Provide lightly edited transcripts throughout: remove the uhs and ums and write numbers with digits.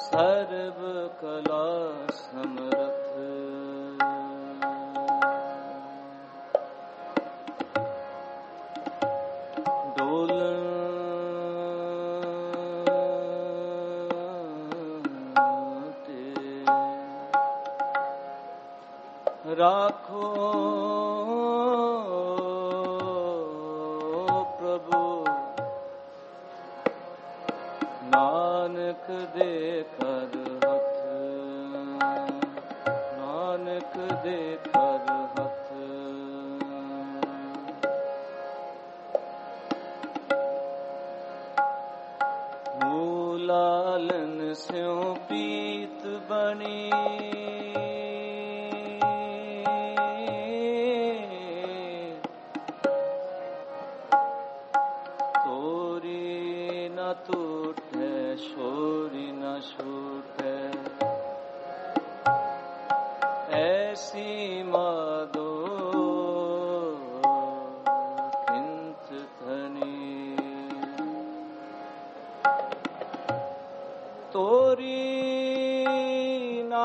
सर्व कला समर्थ राखो प्रभु नानक दे कर हथ नानक दे कर हथ मूलालन स्यों पीत बनी टूटे शोरी न छूटे ऐसी माधो किंच धनी तोरी ना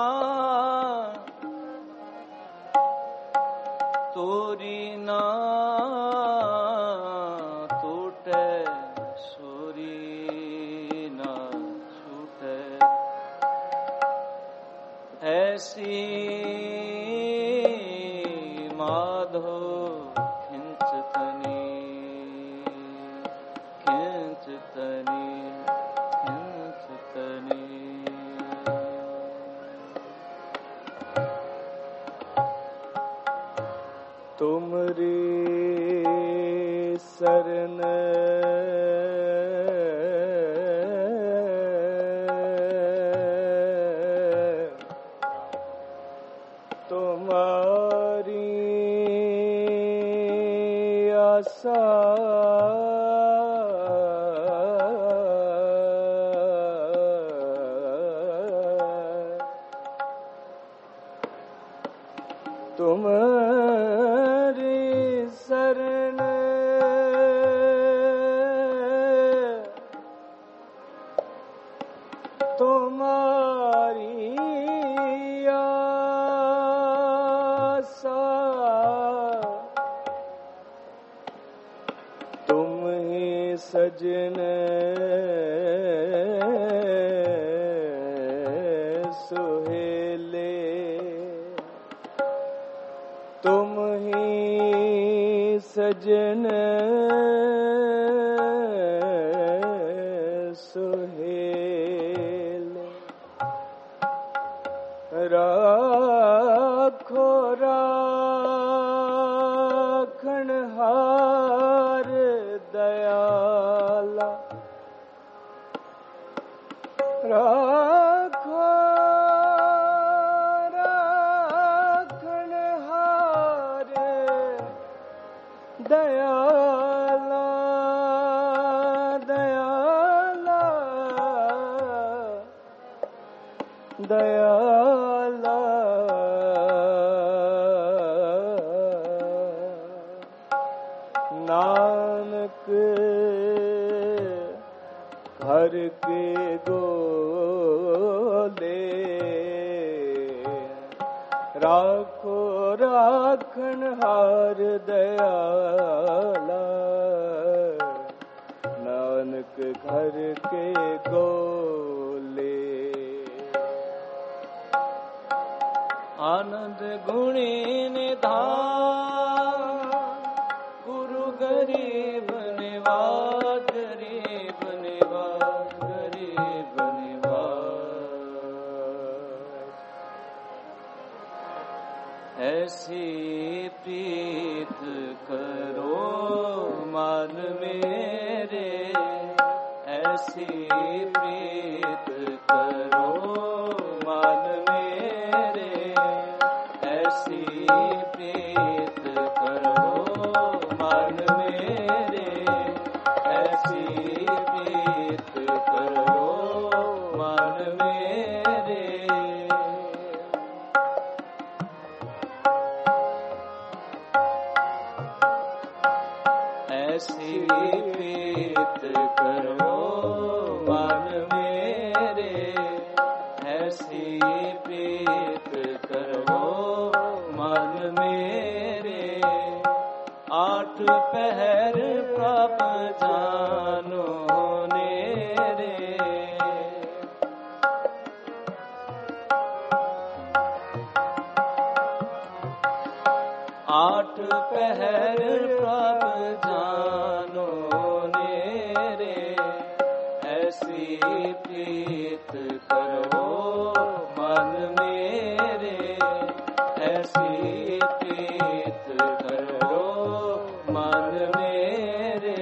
ऐसी माधो खिंचतनी खिंचतनी खिंचतनी तुमरी शरण तुम्हारी शरण तुम्हारी आशा तुम ही सजन सुहेले तुम ही सजन सुहेले राखो राखनहार दयाला राखो दयाला दयाला दयाला नानक घर के गोले राखो राखनहार दयाला नानक घर के गोले आनंद गुणी निधान गुरु गरीब निवाज गरीब निवाज गरीब निवाज ऐसी प्रीत करो मान मेरे ऐसी प्रीत करो मान मेरे ऐसी प्रीत करो मान मेरे ऐसी प्रीत करो मान मेरे ऐसी प्रीत करो मान मेरे ऐसी प्रीत करो मन मेरे, आठ पहर प्रभ जानो नेरे। आठ पहर प्रभ जानो नेरे, ऐसी प्रीत करो मन मेरे, ऐसी प्रीत करो मन मेरे।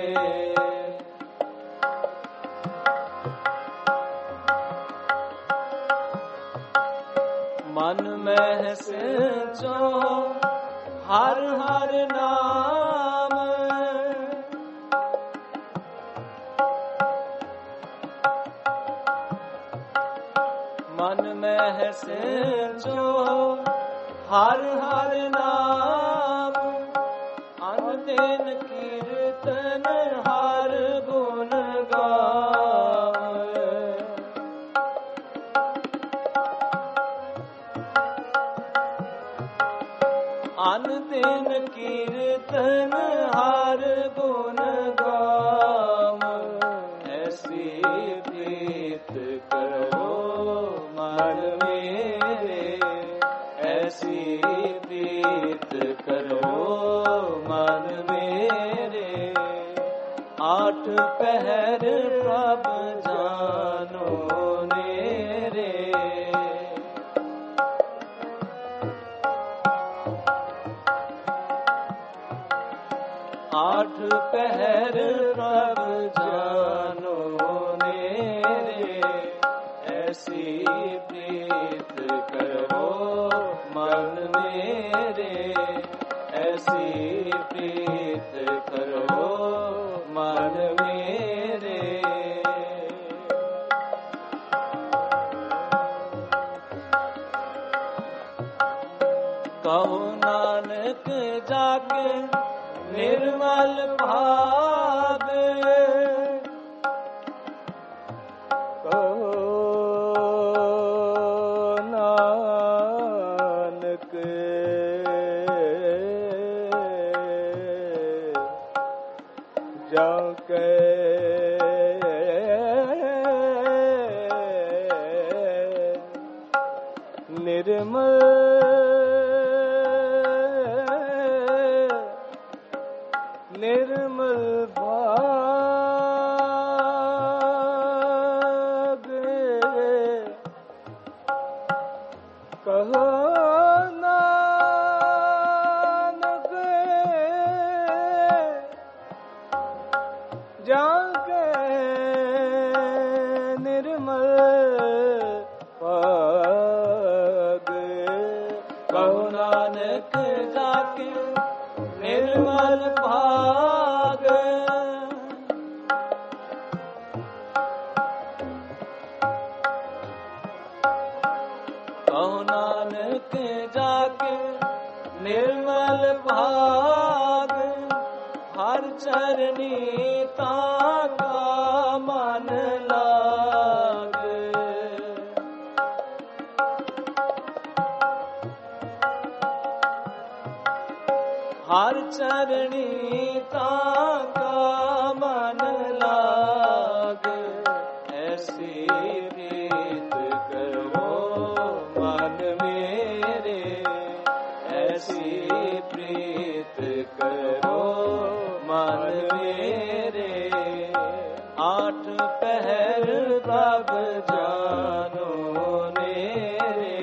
मन में सिंचो हर हर नाम, मन में सिंचो हर हर नाम, अनदिन कीर्तन हर गुण गावे। अनदिन कीर्तन हर गुण गाव, ऐसी प्रीत करो मन मेरे, ऐसी प्रीत करो मन मेरे। आठ पहर प्रभ जानो नेरे, आठ पहर प्रभ जानो नेरे, ऐसी प्रीत करो मन मेरे, ऐसी प्रीत करो मन मेरे। कहो नानक जाके निर्मल भाग, कहो नानक जाके निर्मल निर्मल भाग, कहो नानक जाके निर्मल भाग, कहो नानक जाके निर्मल भाग। कहो नानक जाके निर्मल भाग, हर चरनी ताका मन लाग। हर चरणी ताका मन लाग, ऐसी प्रीत करो मन मेरे, ऐसी प्रीत करो मन मेरे। आठ पहर प्रभ जानो नेरे,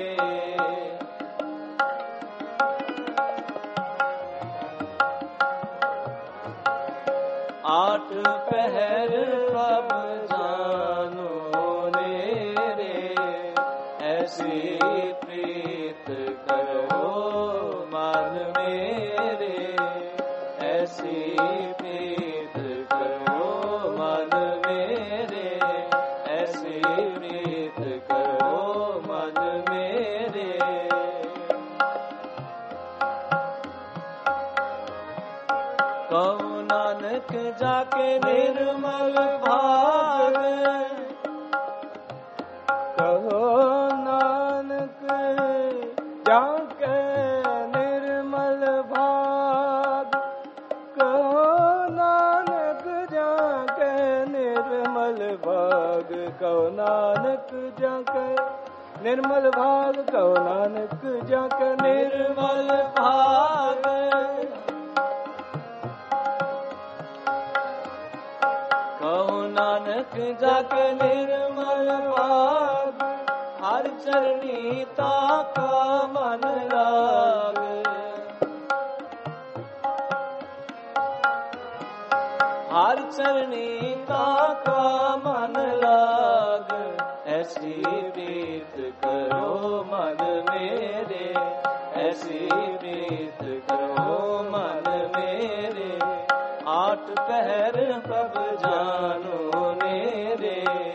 आठ पहर प्रभ जानो नेरे, ऐसी प्रीत करो मन मेरे, ऐसी प्रीत करो मन मेरे, ऐसी प्रीत करो मन मेरे। कहो नानक जाके निर्मल भाग, कहो ना जाके निर्मल भाग कहो नानक जाके निर्मल भाग कहो नानक जाके निर्मल भाग हर चरणी ताका मन लाग हर चरणी ताका मन लाग ऐसी प्रीत करो मन मेरे ऐसी प्रीत करो मन मेरे आठ पहर कब जानो मेरे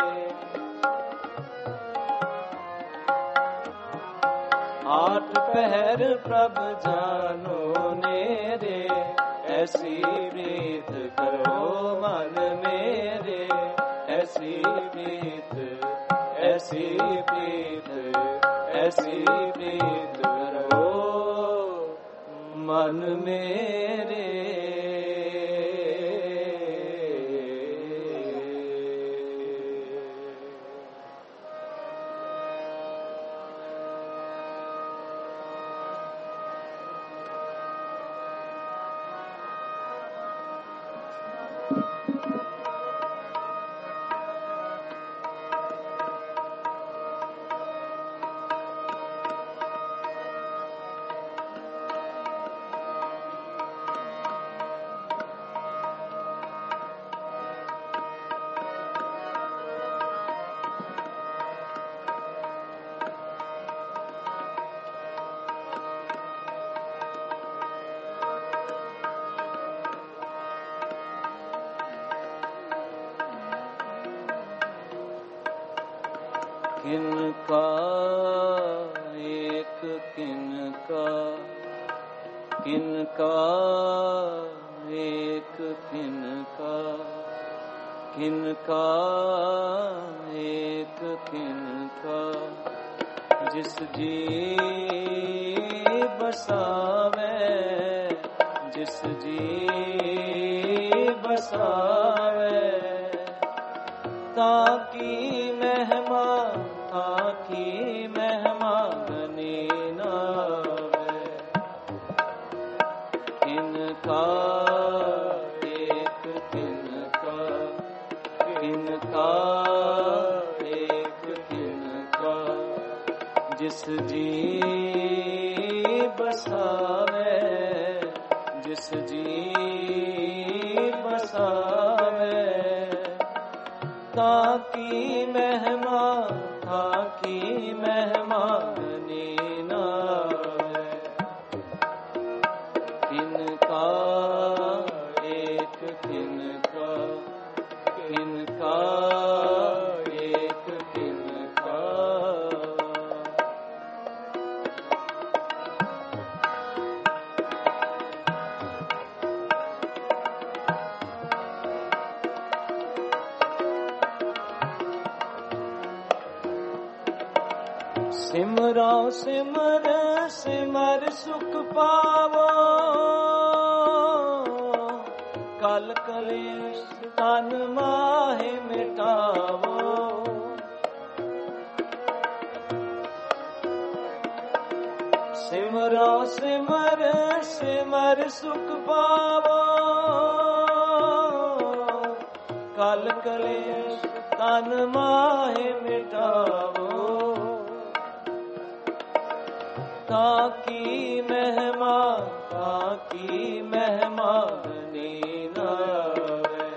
आठ पहर प्रभ जानो मेरे ऐसी प्रीत करो मन मेरे ऐसी प्रीत करो मन मेरे किनका एक किनका किनका एक किनका किनका एक किनका जिस जी बसावे जिस जी बसावे ताकी महिमा गनी नावे किनका एक किनका किनका एक किनका जिस जी बसावे जिस जी बसावे ताकी महिमा गनी नावे किनका एक किनका किनका एक किनका सिमरो सिमर सिमर सुख पावो कल कलेश तन माहे मिटावो सिमरो सिमर सिमर सुख पावो कल कलेश तन माहे मिटावो ताकी महिमा गनी नावे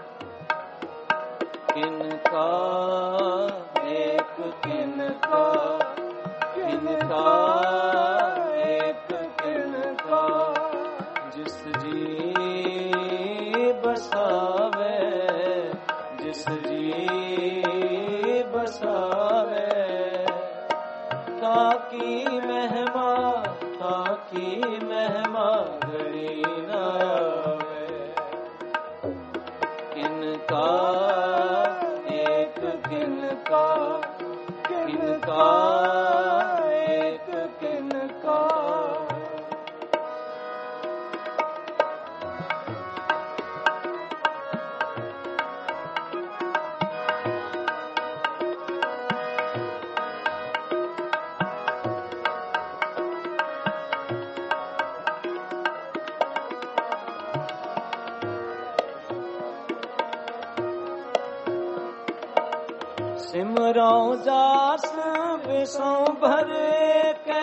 किनका एक किनका किनका एक किनका जिस जी बसावे जिस जी बसावे ताकी महिमा गणी नावे किनका एक किनका किनका एक किनका सिमरो जास विसों भर के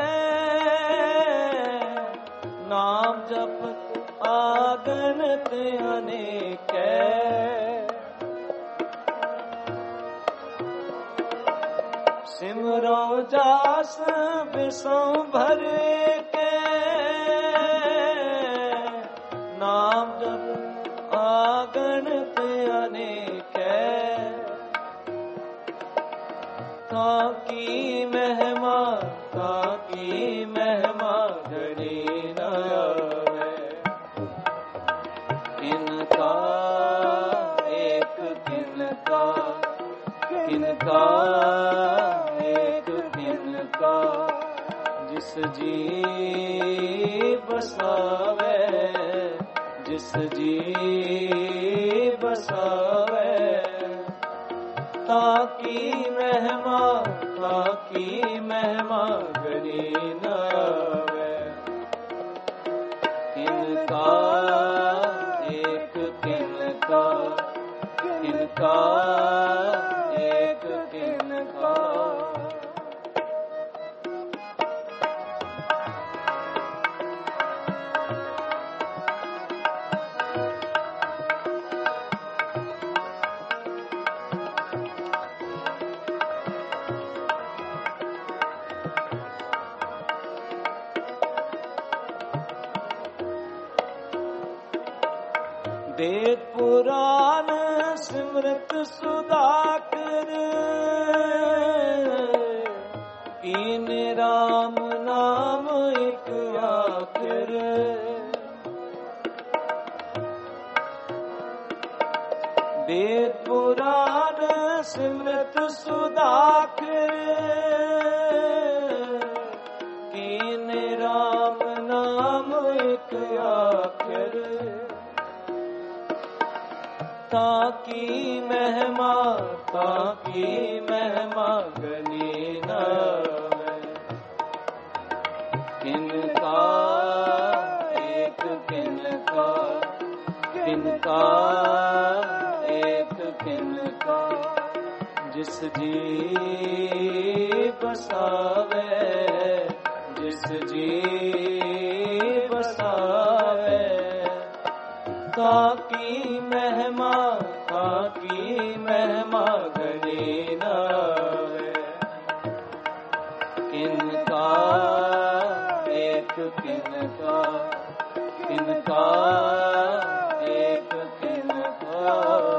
नाम जप आगनत अनेक सिमरो जास विसों भर के नाम जप आगनत अनेक ताकी महिमा घड़ी न आवे इनका एक किनका एक किनका जिस जी बसावे जिस जी बसावे ताकी महिमा गरी न आवे इनका एक किनका एक किनका वेद पुराण सिमरत सुधाकर कीन राम नाम एक आखिर वेद पुराण सिमरत सुधाकर कीन राम नाम एक आखिर ताकी महिमा गनी न आवे किनका एक किनका एक किनका जिस जी बसावे जिस जी बसावे ताकी महिमा घड़ी न आवे किनका एक किनका एक किनका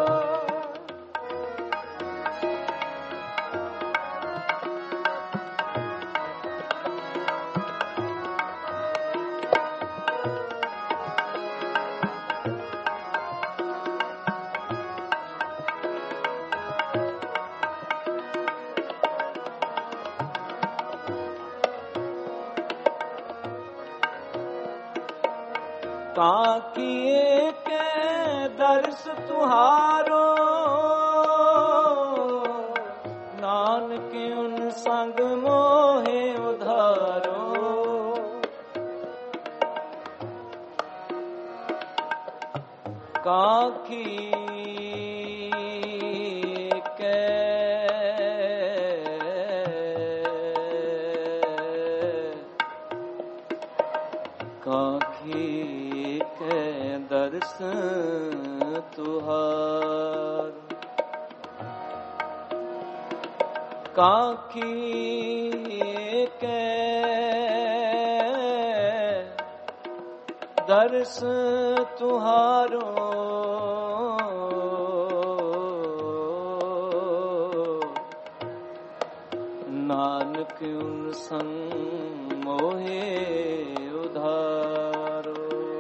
ताकि एक दर्श तुहारो नानक उन संग मोहे उधारो काकी दर्श तुहार काकी के दर्श तुहारो नानक उन संग मोहे उधारो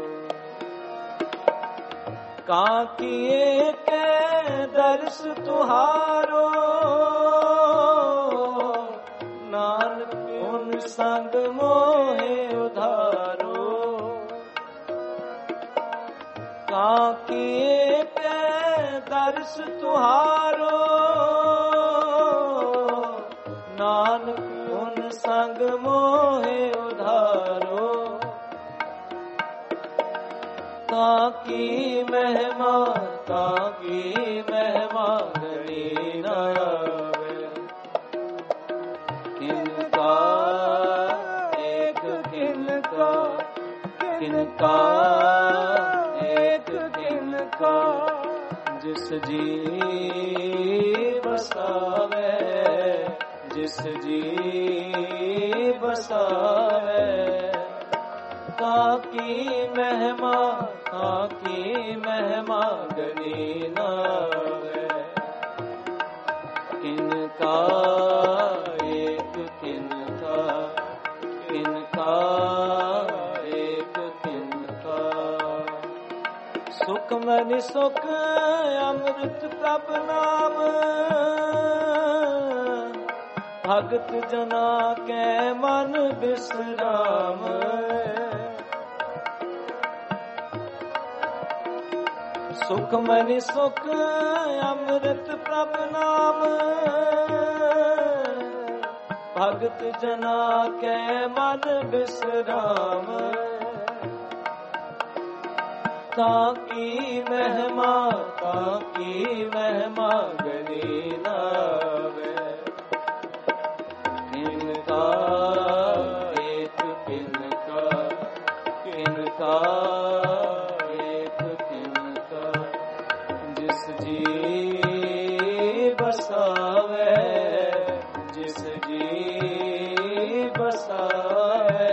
काकी के दर्श तुहारो नानक उन संग मोहे उधारो काकी के दर्श तुहारो नानक उन संग मोहे उधारो ताकी महिमा घड़ी न आवे किनका एक किनका, किनका एक किनका, जिस जी बसावे, जिस जी बसावे। ताकी महिमा, ताकी महिमा गनी नावे। किनका एक किनका, किनका एक किनका। सुख मनि सुख अमृत प्रभ नाम, भगत जना के मन विश्राम। सुख मनि सुख अमृत प्रभ नाम, भगत जना के मन विश्राम। ताकी महिमा, ताकी महिमा गनी नावे। किनका एक किनका, किनका एक किनका, जिस जी बसावे, जिस जी बसावे।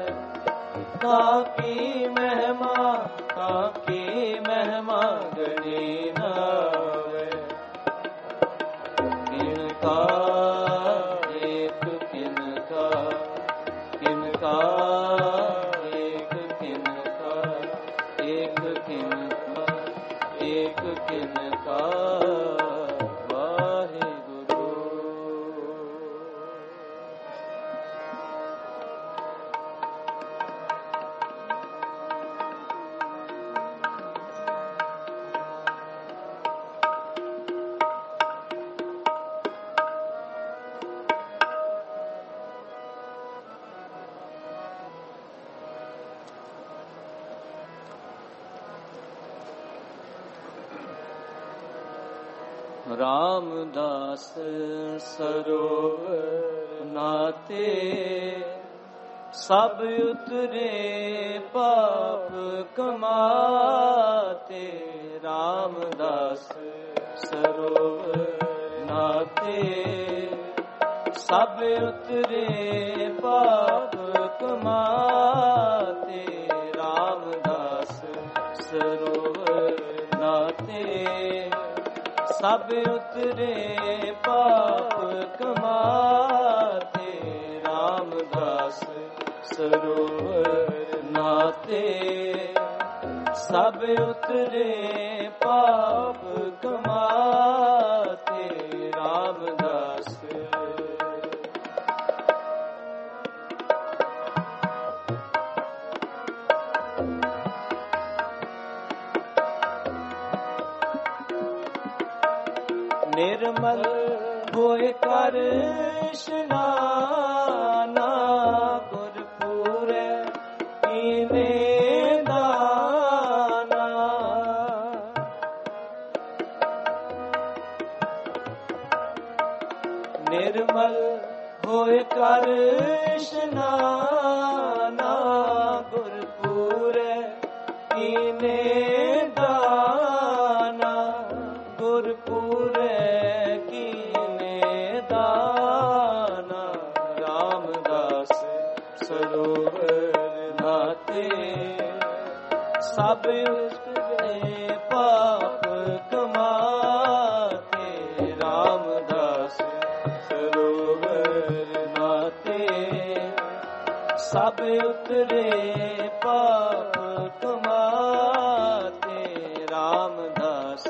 ताकी महिमा, ताकी महिमा गनी नावे। किनका एक किनका, किनका एक किनका, एक किनका, एक किनका। वाहिगुरु। रामदास सरोवर नाते, सब उतरे पाप कमाते। रामदास सरोवर नाते, सब उतरे पाप कमाते। रामदास सरोवर नाते, सब उतरे पाप कमाते। रामदास सरोवर नाते, सब उतरे पाप कमाते। रामदास निर्मल होए कर स्नाना, गुरपुरे पीने दाना। निर्मल होए कर स्नाना, गुरपुरे पीने दाना। गुरपुरे सब उतरे पाप कमाते। रामदास सरोवर नाते, सब उतरे पाप कमाते। रामदास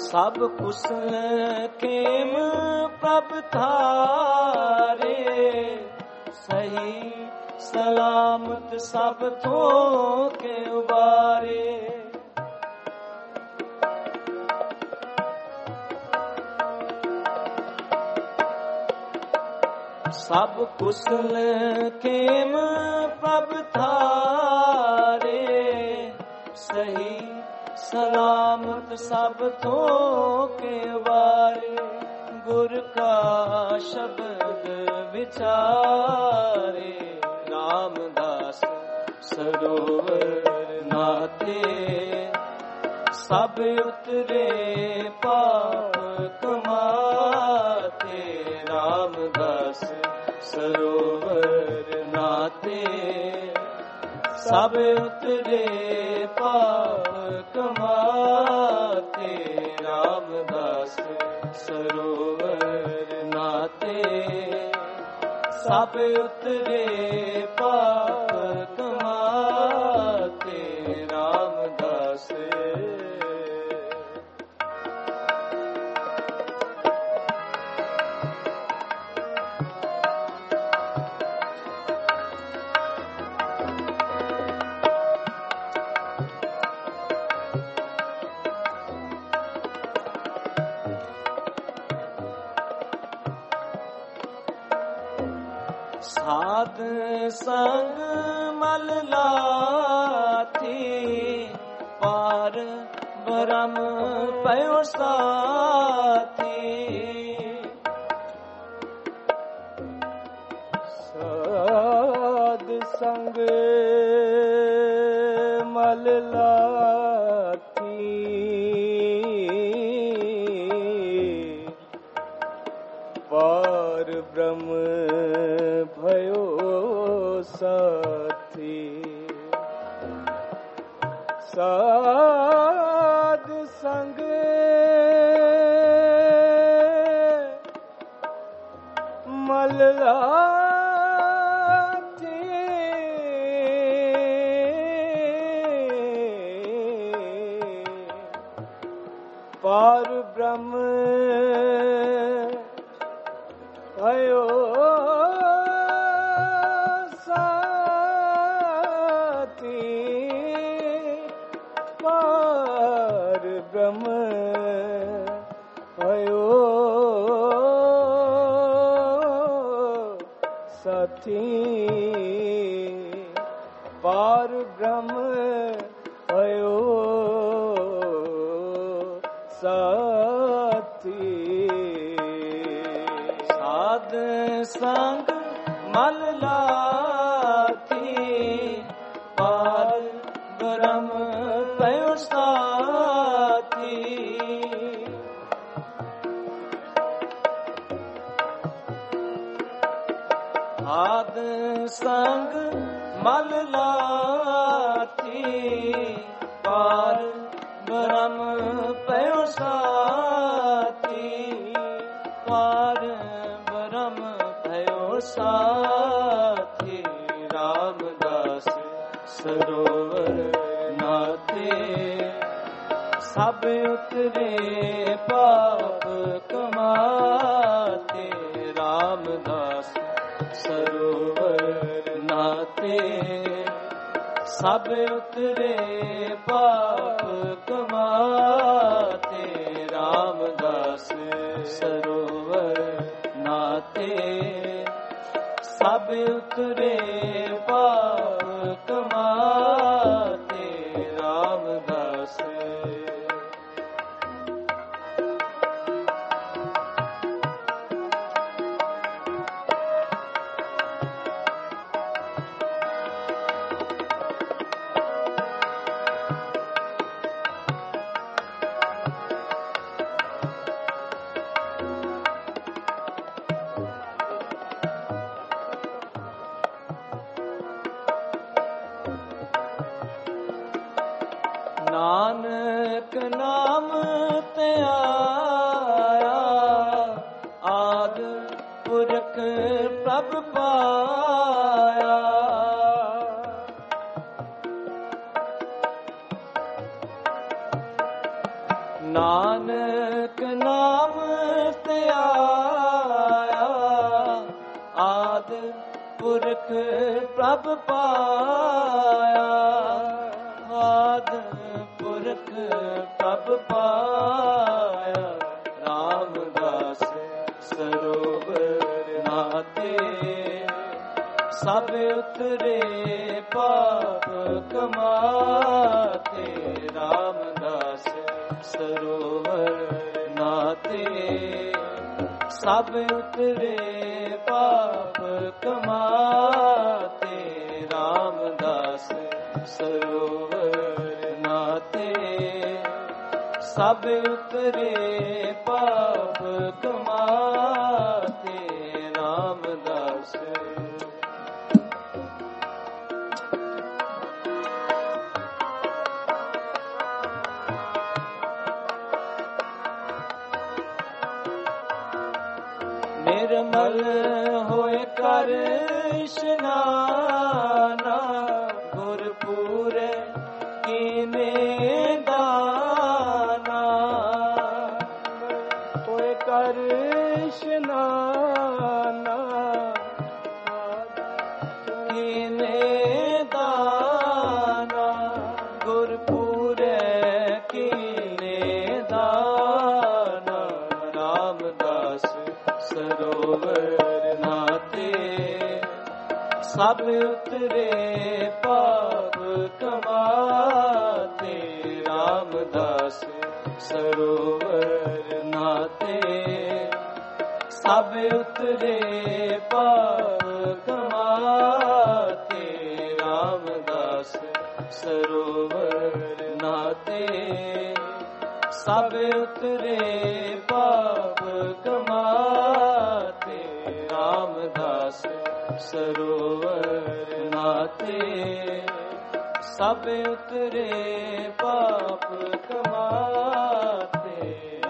ਸਭ ਕੁਸਲ ਖੇਮ ਪ੍ਰਭ ਧਾਰੇ, ਸਹੀ ਸਲਾਮਤ ਸਭ ਤੋਂ ਕੇ ਉਬਾਰੇ। ਸਭ ਕੁਸਲ ਖੇਮ ਪ੍ਰਭ ਧਾਰੇ, ਸਹੀ ਸਲਾਮਤ ਸਭ ਤੋਂ ਕੇ ਵਾਰੇ। ਗੁਰ ਕਾ ਸ਼ਬਦ ਵਿਚਾਰੇ, ਰਾਮਦਾਸ ਸਰੋਵਰ ਨਾਤੇ। ਸਭ ਉਤਰੇ ਪਾਪ ਕਮਾਤੇ, ਰਾਮਦਾਸ ਸਰੋਵਰ ਨਾਤੇ। ਸਭ ਉਤਰੇ ਪਾਪ ਕਮਾਤੇ, ਰਾਮਦਾਸ ਸਰੋਵਰ ਨਾਤੇ। ਸਭ ਉਤਰੇ ਪਾਪ ਕਮਾਤੇ, ਰਾਮਦਾਸ। ਸਾਧ ਸੰਗ ਮਲ ਲਾਥੀ, ਪਾਰ ਬ੍ਰਹਮ ਪਇਓ ਸਾਥੀ। ਸਾਧ ਸੰਗ ਮਲ ਲਾਥੀ, ਪਾਰ ਬ੍ਰਹਮ भयो साथी। साध संग मल लाथी, पार ब्रह्म भयो साथी। पार ब्रह्म भयो साथी। साध संग मल लाथी, पार ब्रह्म भयो साथी। साध संग मल लाथी, पार ब्रह्म पयो साथी। पार ब्रह्म पयो साथी, रामदास सरोवर नाथे। सब उतरे पाप कमाते, रामदास सरोवर नाते। सब उतरे पाप कमाते, रामदास सरोवर नाते। सब उतरे पाप कमाते, रामदास। नानक नाम ते आया, आद पुरख प्रभ पाया। ਨਾਨਕ ਨਾਮ ਤੇ ਆਇਆ, ਆਦ ਪੁਰਖ ਪ੍ਰਭ ਪਾਇਆ, ਆਦ ਪੁਰਖ ਪ੍ਰਭ ਪਾਇਆ। ਰਾਮਦਾਸ ਸਰੋਵਰ ਨਾਤੇ, ਸਭ ਉਤਰੇ ਪਾਪ ਕਮਾਤੇ। ਰਾਮਦਾਸ ਸਰੋਵਰ ਨਾਤੇ, ਸਭ ਉਤਰੇ ਪਾਪ ਕਮਾਤੇ। ਰਾਮਦਾਸ ਸਰੋਵਰ ਨਾਤੇ, ਸਭ ਉਤਰੇ ਪਾਪ ਕਮਾਤੇ। ਰਾਮਦਾਸ ਨਿਰਮਲ ਹੋਏ ਕਰ ਇਸ਼ਨਾਨਾ, ਗੁਰਪੂਰੇ ਕੀਨੇ ਦਾਨਾ। ਹੋਏ ਕਰ ਇਸ਼ਨਾਨਾ, ਕੀਨੇ ਦਾਨਾ, ਗੁਰਪੂਰੇ ਕੀਨੇ ਦਾਨਾ। ਰਾਮਦਾਸ ਸਰੋਵਰ ਨਾਤੇ, ਸਭ ਉਤਰੇ ਪਾਪ ਕਮਾਤੇ। ਰਾਮਦਾਸ ਸਰੋਵਰ ਨਾਤੇ, ਸਭ ਉਤਰੇ ਪਾਪ ਕਮਾਤੇ। ਰਾਮਦਾਸ ਸਰੋਵਰ ਨਾਤੇ, ਸਭ ਉਤਰੇ ਪਾਪ ਕਮਾਤੇ। ਰਾਮਦਾਸ ਸਰੋਵਰ ਨਾਤੇ, ਸਭ ਉਤਰੇ ਪਾਪ ਕਮਾਤੇ।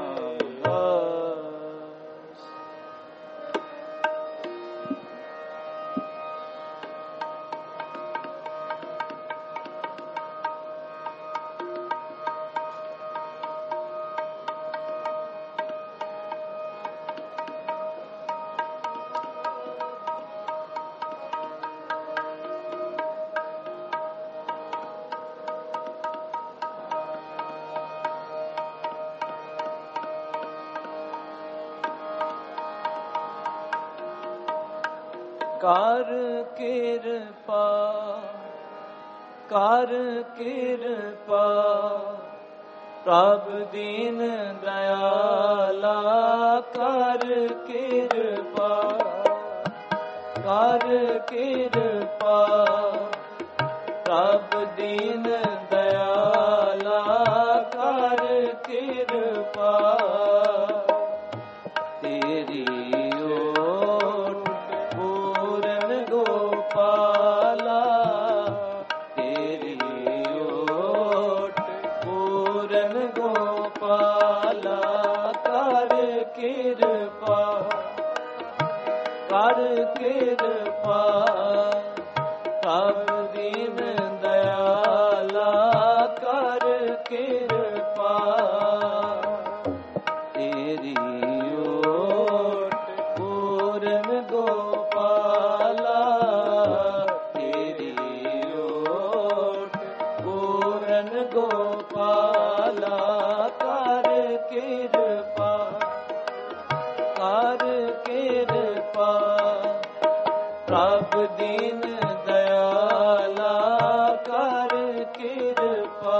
ਕਰ ਕਿਰਪਾ, ਕਰ ਕਿਰਪਾ, ਪ੍ਰਭ ਦੀਨ ਦਇਆਲਾ। ਕਰ ਕਿਰਪਾ, ਕਰ ਕਿਰਪਾ, ਪ੍ਰਭ ਦੀਨ ਦਇਆਲਾ। ਕਰ ਕਿਰਪਾ, ਤੇਰੀ ਗੋਪਾਲਾ, ਤੇਰੀ ਓਟ ਪੂਰਨ ਗੋਪਾਲਾ। ਕਰ ਕਿਰਪਾ, ਕਰ ਕਿਰਪਾ, ਪ੍ਰਭ ਦੀਨ ਦਇਆਲਾ। ਕਰ ਕਿਰਪਾ, ਤੇਰੀ ਓਟ ਪੂਰਨ ਗੋਪਾਲਾ। ਗੋਪਾਲਾ। ਕਰ ਕਿਰਪਾ, ਕਰ ਕਿਰਪਾ, ਪ੍ਰਭ ਦੀਨ ਦਇਆਲਾ। ਕਰ ਕਿਰਪਾ,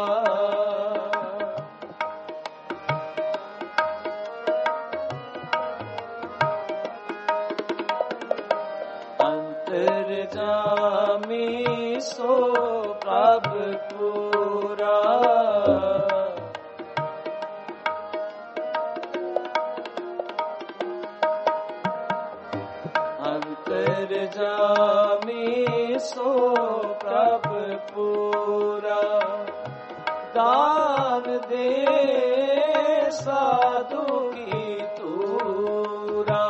ਅੰਤਰਜਾਮੀ ਸੋ ਪ੍ਰਭ ਪੂਰਾ। ਅੰਤਰਜਾਮੀ ਸੋ ਪ੍ਰਭ ਪੂਰਾ। ਦਾਨ ਦੇ ਸਾਧੂ ਕੀ ਤੂਰਾ।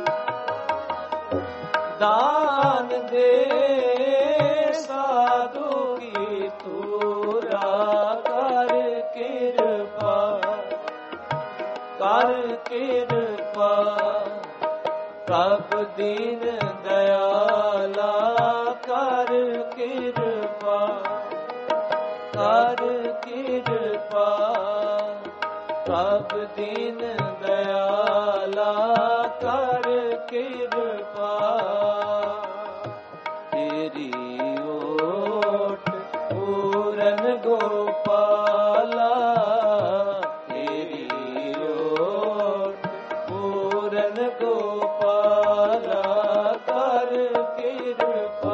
ਦਾਨ ਦੇ ਸਾਧੂ कर कृपा प्रभ दीन दयाला कर कृपा प्रभ दीन दयाला कर कृपा तेरी ओट पूरन गोपाला तेरी ओट पूरन गोपाला कर कृपा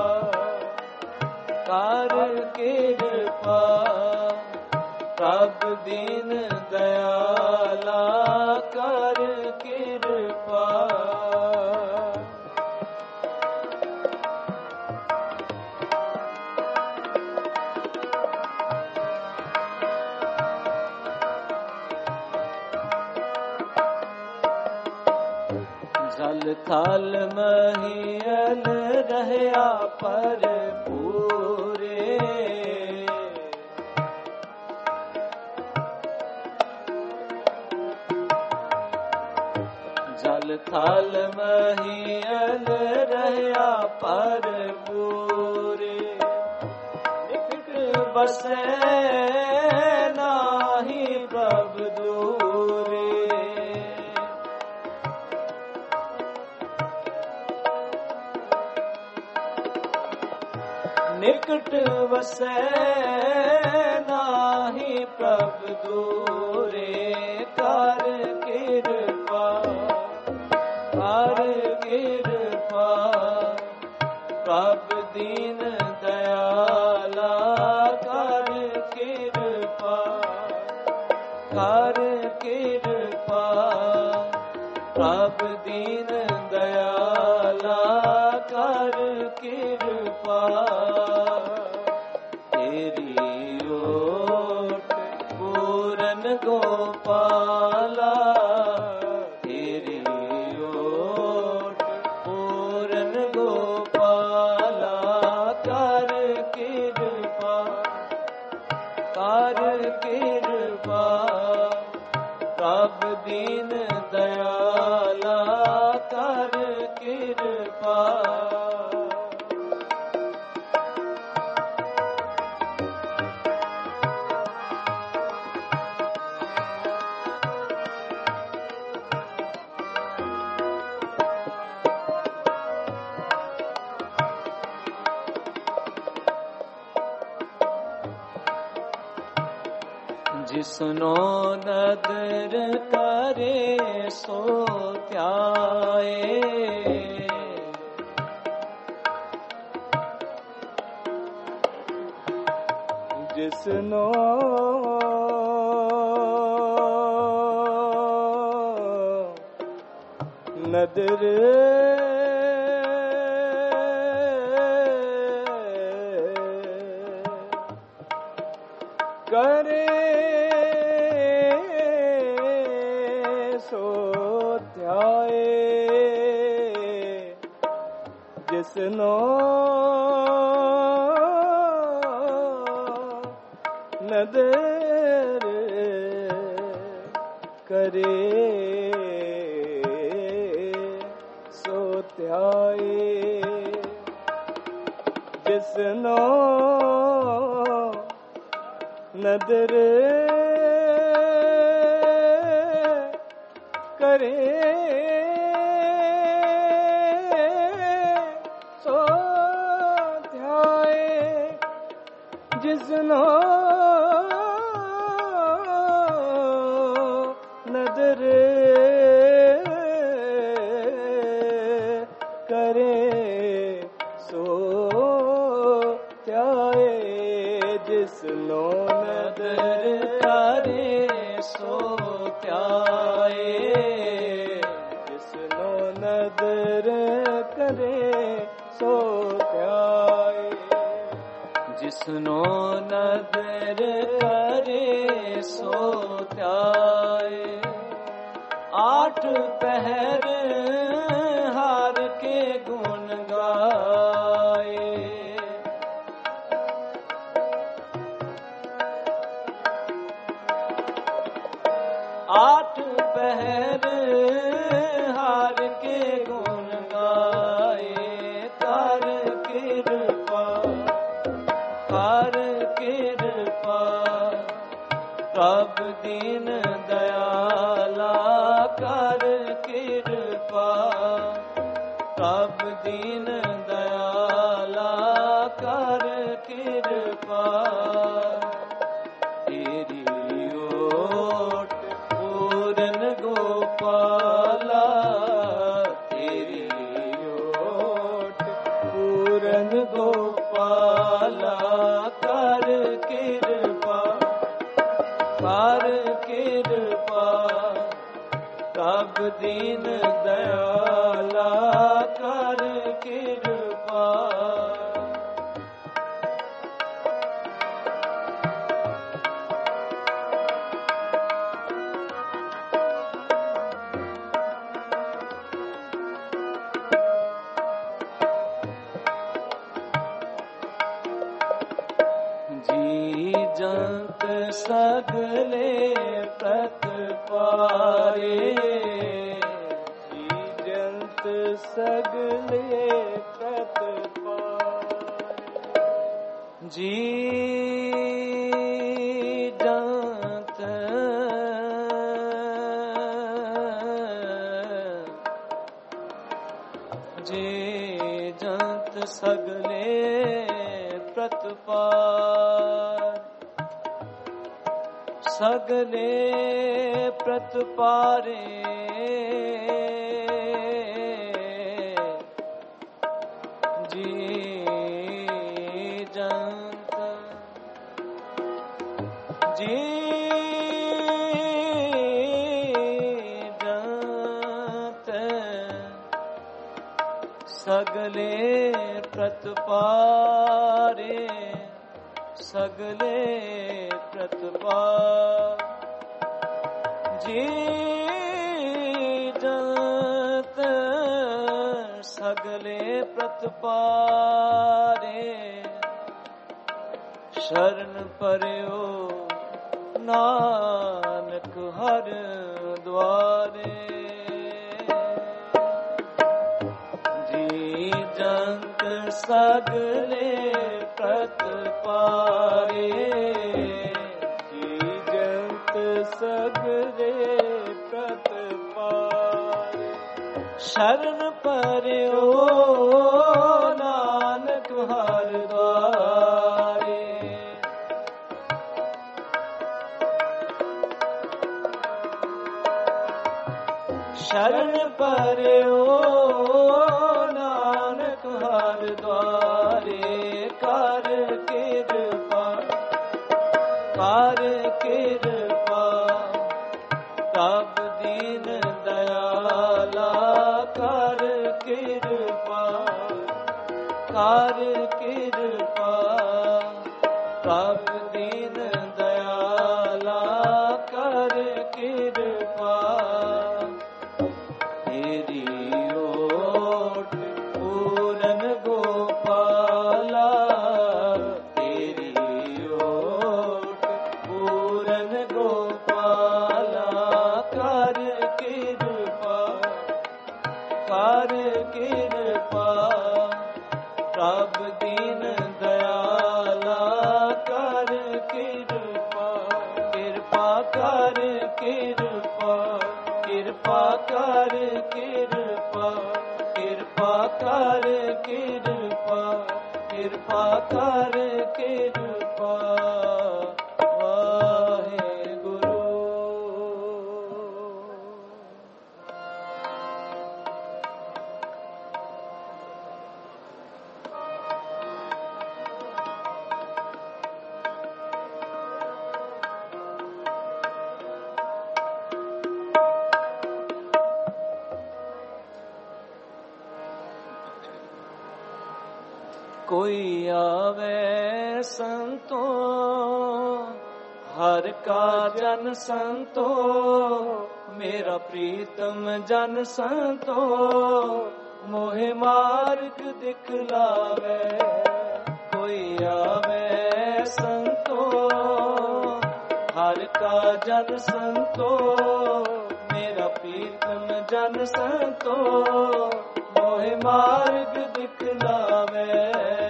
प्रभ दीन दयाला कर कृपा जल थल महियल रहया पर पूरे जल थल महियल रहया पर पूरे निकट बसे नाही प्रभ दूरे निकट वसै नाही प्रभ दूरे कर कृपा प्रभ दीन दयाला कर कृपा प्रभ दीन दयाला कर कृपा तेरी ओट पूरन गोपाला तेरी ओट पूरन गोपाला कर कृपा प्रभ दीन दयाला कर कृपा जिसनो नदर करे सो त्याए जिसनो नदर करे जिसनो नदर करे सो त्याए जिसनो नदर करे जिसनो नदर करे सो त्याए जिसनो नदर करे सो त्याए जिसनो नदर करे सो त्याए जिसनो नदर करे सो त्याए आठ पहर हार के गुण गाए आठ ਪਹਿਰ ਹਾਰ ਕੇ ਗੁਣ ਗਾਏ ਕਰ ਕਿਰਪਾ ਪ੍ਰਭ ਦੀਨ ਦਇਆਲਾ ਕਰ ਕਿਰਪਾ ਪ੍ਰਭ ਦੀਨ ਦਇਆਲਾ ਕਰ ਕਿਰਪਾ ਤੇਰੀ ਓਟ ਪੂਰਨ ਗੋਪਾਲਾ ਤੇਰੀ ਓਟ ਪੂਰਨ ਗੋਪਾਲਾ ਕਰ ਕਿਰਪਾ ਪ੍ਰਭ ਦੀਨ ਦਇਆਲਾ ਕਰ ਕਿਰਪਾ ਜੀ ਜੰਤ ਸਗਲੇ ਪ੍ਰਤਪਾਰੇ ਜੀ ਜੰਤ ਸਗਲੇ ਪ੍ਰਤਪਾਰੇ ਜੀ ਜੰਤ ਸਗਲੇ ਪ੍ਰਤਪਾਰ ਸਗਲੇ ਪ੍ਰਤਪਾਰੇ ਜੀ ਜੰਤ ਜੀ ਜੰਤ ਸਗਲੇ ਪ੍ਰਤਪਾਰੇ ਸਗਲੇ ਪ੍ਰਤਪਾਰ ਜੀ ਜੰਤ ਸਗਲੇ ਪ੍ਰਤਪਾਰੇ ਸ਼ਰਨ ਪਰਿਓ ਨਾਨਕ ਹਰ ਦੁਆਰੇ ਜੀ ਜੰਤ ਸਗਲੇ ਪ੍ਰਤਪਾਰੇ ਜੀ ਜੰਤ ਸਗਲੇ ਪ੍ਰਤਪਾਰੇ ਸ਼ਰਨ ਪਰਿਓ ਨਾਨਕ ਹਰ ਦੁਆਰੇ ਸ਼ਰਨ ਪਰਿਓ ਨਾਨਕ ਹਰ ਦੁਆਰੇ ਕਰ ਕਿਰਪਾ ਪ੍ਰਭ ਦੀਨ ਦਇਆਲਾ ਕਰ ਕਿਰਪਾ ਪ੍ਰਭ ਦੀਨ ਦਇਆਲਾ ਕਰ ਕਿਰਪਾ ਤੇਰੀ ਓਟ ਪੂਰਨ ਗੋਪਾਲਾ ਤੇਰੀ ਓਟ ਪੂਰਨ ਗੋਪਾਲਾ ਕਰ ਕਿਰਪਾ ਪ੍ਰਭ ਦੀਨ ਦਇਆਲਾ ਕਰ ਕਿਰਪਾ ਕਿਰਪਾ ਕਰ ਕਿਰਪਾ ਕਿਰਪਾ ਕਰ ਕਿਰਪਾ ਕਿਰਪਾ ਕਰ ਕਿਰਪਾ ਕਿਰਪਾ ਕਰ ਕਿਰਪਾ ਵਾਹਿਗੁਰੂ। ਕੋਈ ਆਵੇ ਸੰਤੋ ਹਰ ਕਾ ਜਨ ਸੰਤੋ ਮੇਰਾ ਪ੍ਰੀਤਮ ਜਨ ਸੰਤੋ ਮੋਹਿ ਮਾਰਗ ਦਿਖਲਾਵੇ ਕੋਈ ਆਵੇ ਸੰਤੋ ਹਰ ਕਾ ਜਨ ਸੰਤੋ ਮੇਰਾ प्रीतम जन संतो मोहे मार्ग दिखलावे।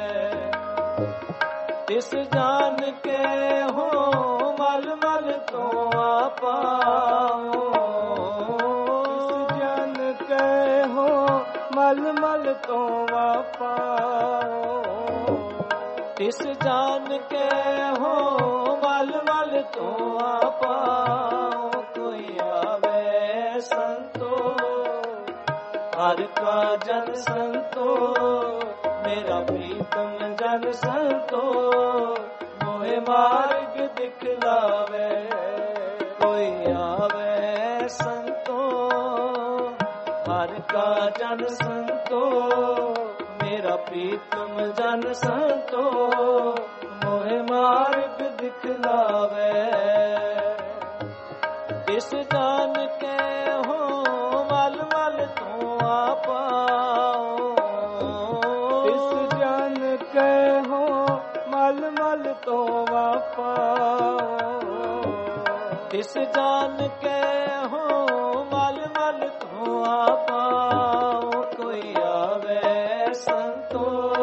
तिस जान के हो मल मल तो पाओ, तिस जान के हो मल मल तो पाओ। तिस जान के हो मल मल तो पाओ। कोई आवे संतो हर का जन संतो मेरा प्रीतम जन संतो मोहे मार्ग दिखलावे। कोई आवे संतो हर का जन संतो मेरा प्रीतम जन संतो मोहे मार्ग दिखलावे। इस जान के हो मल मल तो पाओ, इस जान के हो मल मल तो पाओ। इस जान के हो मल मल तो पाओ। कोई आवे संतो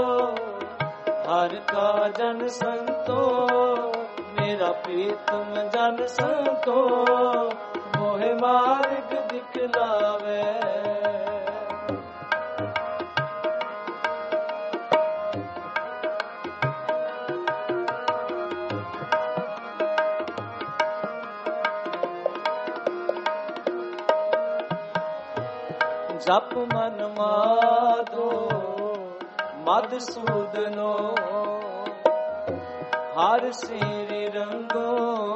हर का जन संतो मेरा प्रीतम जन संतो मोहे मार्ग दिखलावे। जप मन माधो मधुसूदनो हर श्री रंगो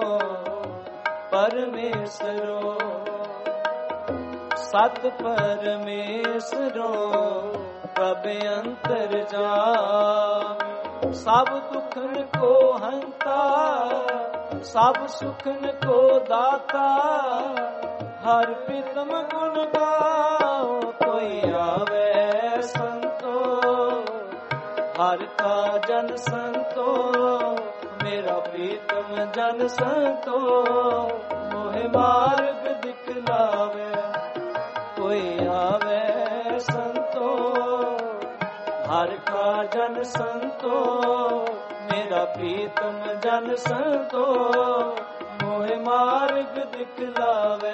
परमेश्वरो। सत परमेश्वरो प्रभ अंतर जाम। सब दुखन को हंता सब सुखन को दाता हर प्रीतम गुण गाओ। कोई आवे संतो हर का जन संतो मेरा प्रीतम जन संतो मोहे मार्ग दिखलावे। कोई आवे संतो हर का जन संतो मेरा प्रीतम जन संतो मोहे मार्ग दिखलावे।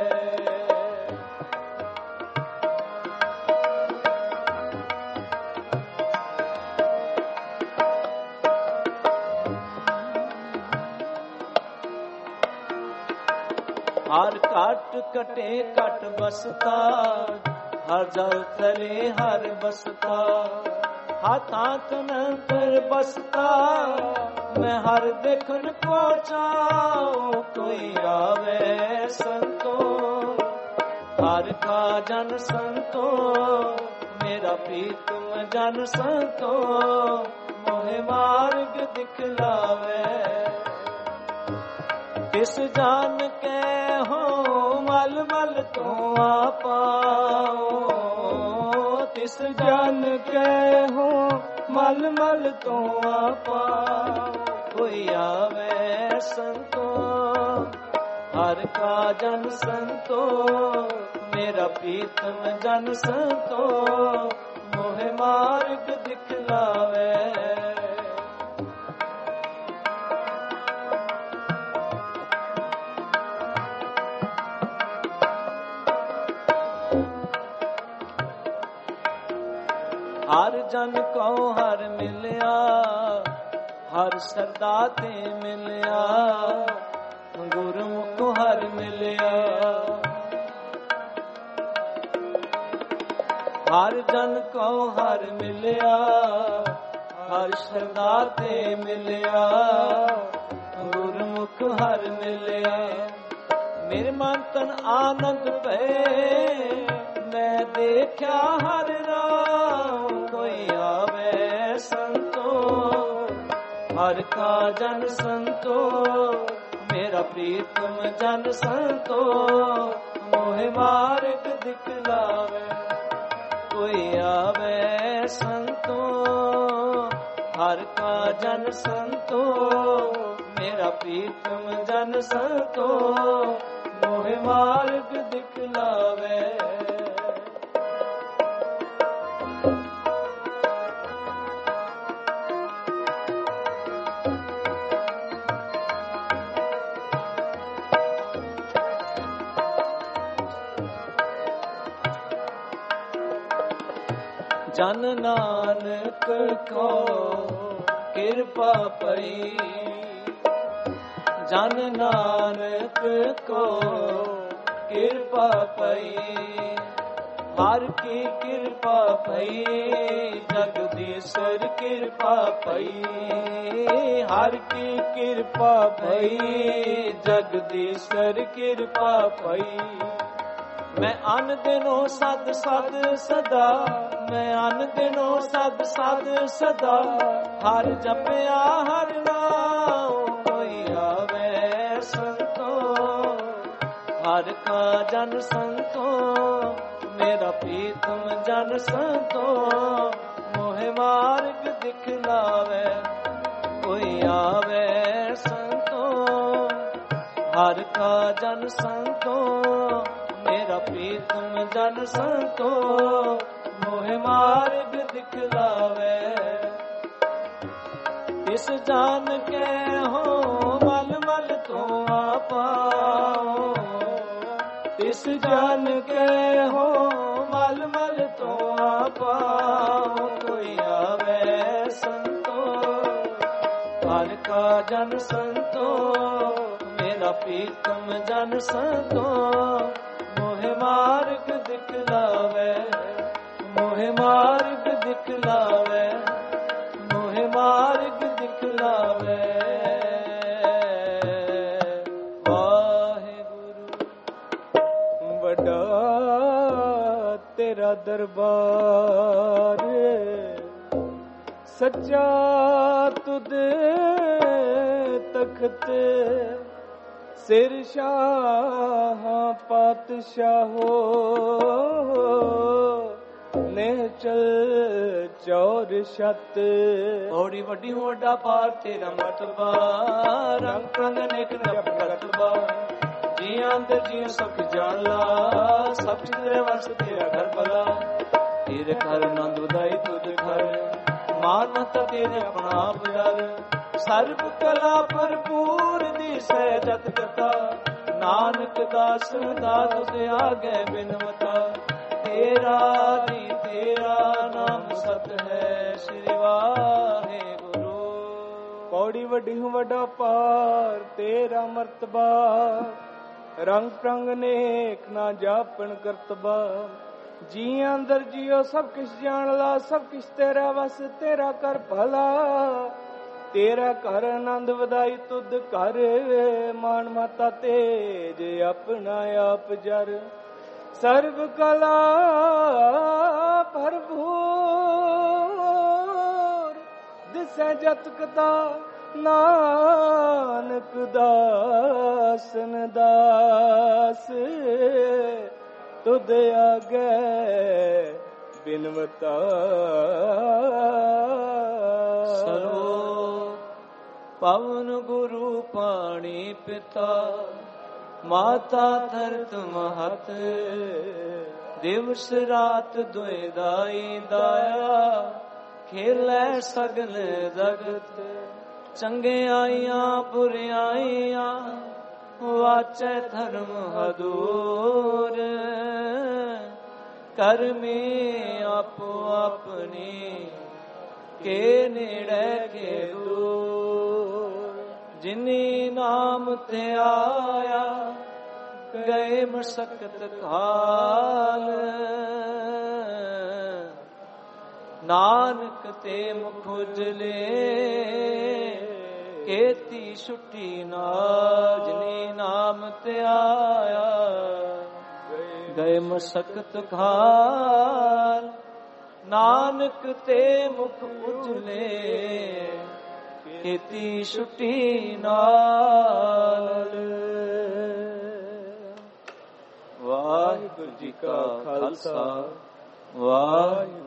हर काट कटे कट बसता हर जल तले हर बसता। हाथ नंतर बसता मैं हर देखन को चाओ। कोई आवे संतो हर का जन संतो मेरा प्रीतम जन संतो मोहे मार्ग दिखलावे। किस जान के हो मल मल तो पाओ, तिस जान के हो मल मल तो पाओ। कोई आवे संतो हर का जन संतो मेरा प्रीतम जन संतो मोहे मार्ग दिखलावे। हर जन को हर मिलया हर सरदा ते मिलया। गुरमुख हर मिलया हर जन को हर मिलया हर सरदा ते मिलया। गुरमुख हर मिलया मेरे मन तन आनंद पे मैं देखा हर राम। कोई आवे संतो हर का जन संतो मेरा प्रीतम जन संतो मोहे मार्ग दिखलावे। कोई आवे संतो हर का जन संतो मेरा प्रीतम जन संतो मोहे मार्ग दिख ਦਿਖਲਾਵੇ। ਜਨ ਨਾਨਕ ਕੋ ਕਿਰਪਾ ਪਈ, ਜਨ ਨਾਨਕ ਕੋ ਕਿਰਪਾ ਪਈ, ਹਰ ਕੀ ਕਿਰਪਾ ਪਈ, ਜਗਦੀਸ਼ਰ ਕਿਰਪਾ ਪਈ, ਹਰ ਕੀ ਕਿਰਪਾ ਪਈ, ਜਗਦੀਸ਼ਰ ਕਿਰਪਾ ਪਈ। ਮੈਂ ਅਨ ਦਿਨੋ ਸਦ ਸਦ ਸਦਾ, ਮੈਂ ਅਨ ਦਿਨੋ ਸਦ ਸਦ ਸਦਾ, ਹਰ ਜਪਿਆ ਹਰ ਨਾਮ ਕੋਈ ਆਵੇ ਸੰਤੋ, ਹਰ ਕਾ ਜਨ ਸੰਤੋ, ਮੇਰਾ ਪ੍ਰੀਤਮ ਜਨ ਸੰਤੋ, ਮੋਹਿ ਮਾਰਗ ਦਿਖਲਾਵੇ। ਕੋਈ ਆਵੇ ਸੰਤੋ, ਹਰ ਕਾ ਜਨ ਸੰਤੋ, ਮੇਰਾ ਪ੍ਰੀਤਮ ਜਨ ਸੰਤੋ, ਮੋਹਿ ਮਾਰਗ ਦਿਖਲਾਵੇ। ਇਸ ਜਾਨ ਕੇ ਹੋ ਮਲ ਮਲ ਤੋਂ ਆਪਾਓ, ਇਸ ਜਾਨ ਕੇ ਹੋ ਮਲ ਮਲ ਤੋਂ ਆਪਾਓ। ਕੋਈ ਆਵੇ ਸੰਤੋ, ਹਰ ਕਾ ਜਨ ਸੰਤੋ, ਮੇਰਾ ਪ੍ਰੀਤਮ ਜਨ ਸੰਤੋ, ਮੋਹਿ ਮਾਰਗ ਦਿਖਲਾਵੇ। ਮੋਹਿ ਮਾਰਗ ਦਿਖਲਾਵੇ, ਮੋਹਿ ਮਾਰਗ ਦਿਖਲਾਵੇ। ਵਾਹਿਗੁਰੂ ਵੱਡਾ ਤੇਰਾ ਦਰਬਾਰ, ਸੱਚਾ ਤੁਧ ਤਖਤ, ਸਿਰ ਸ਼ਾਹ ਪਾਤਸ਼ਾਹੋ, ਨਿਹਚਲ ਚੌਰ ਛਤ। ਔੜੀ ਵੱਡੀ ਵੱਡਾ ਪਾਰ ਤੇਰਾ ਮਰਤਬਾ, ਰੰਗ ਰੰਗ ਅਨੇਕ ਨਪ ਰਤਬਾ, ਜੀ ਅੰਦਰ ਜੀ ਸੁਖ ਜਾਲਾ, ਸਭ ਤੇਰੇ ਵਸ ਤੇਰਾ ਘਰ ਭਲਾ। ਤੇਰੇ ਘਰ ਆਨੰਦ ਵਧਾਈ ਤੁਧ ਘਰ, ਮਾਨ ਮਤ ਤੇਰੇ ਆਪਣਾ ਆਪ ਜਲ, ਸਰਬ ਕਲਾ ਭਰਪੂਰ ਦਿਸੈ ਜਤ ਕਥਾ, ਨਾਨਕ ਦਾਸ ਦਾਸ ਤੇ ਆਗੇ ਬਿਨਵਤਾ। ਤੇਰਾ ਜੀ ਤੇਰਾ ਨਾਮ ਸਤ ਹੈ, ਸ੍ਰੀ ਵਾਹਿਗੁਰੂ। ਪੌੜੀ ਵੱਡੀ ਵੱਡਾ ਪਾਰ ਤੇਰਾ ਮਰਤਬਾ, ਰੰਗ ਪ੍ਰੰਗ ਨੇਕ ਨਾ ਜਾਪਣ ਕਰਤਬਾ। ਜੀ ਅੰਦਰ ਜੀਓ ਸਭ ਕਿਛ ਜਾਣ ਲਾ, ਸਭ ਕਿਛ ਤੇਰਾ ਵਸ ਤੇਰਾ ਕਰ ਭਲਾ। ਤੇਰਾ ਘਰ ਆਨੰਦ ਵਧਾਈ ਤੁਧ ਘਰ, ਮਾਨ ਮਾਤਾ ਤੇਜ ਆਪਣਾ ਆਪ ਜਰ। ਸਰਬ ਕਲਾ ਭਰਪੂਰ ਦਿਸੈ ਜਤ ਕਥਾ, ਨਾਨਕ ਦਾਸਨ ਦਾਸ ਤੁਧ ਆਗੇ ਬਿਨਵਤਾ। ਸਰੋ ਪਵਨ ਗੁਰੂ ਪਾਣੀ ਪਿਤਾ, ਮਾਤਾ ਧਰਤ ਮਹਤ। ਦਿਵਸ ਰਾਤ ਦੁਇ ਦਾਈ ਦਾਇਆ, ਖੇਲੇ ਸਗਲ ਜਗਤ। ਚੰਗਿਆਈਆਂ ਬੁਰਿਆਈਆਂ, ਵਾਚੈ ਧਰਮ ਹਦੂਰ। ਕਰਮੀ ਆਪੋ ਆਪਣੀ, ਕੇ ਨੇੜੇ ਕੇ ਦੂਰ। ਜਿਨੀ ਨਾਮ ਤੇ ਆਇਆ, ਗਏ ਮਸਕਤ ਕਾਲ। ਨਾਨਕ ਤੇ ਮੁਖ ਉਜਲੇ, ਕੀਤੀ ਛੁੱਟੀ ਨਾਲ। ਜਿਨੀ ਨਾਮ ਤੇ ਆਇਆ, ਗਏ ਮਸਕਤ ਕਾਲ। ਨਾਨਕ ਤੇ ਮੁਖ ਉਜਲੇ, ਕੀਤੀ ਛੁੱਟੀ ਨਾਲ। ਵਾਹਿਗੁਰੂ ਜੀ ਕਾ ਖਾਲਸਾ, ਵਾਹਿਗੁਰੂ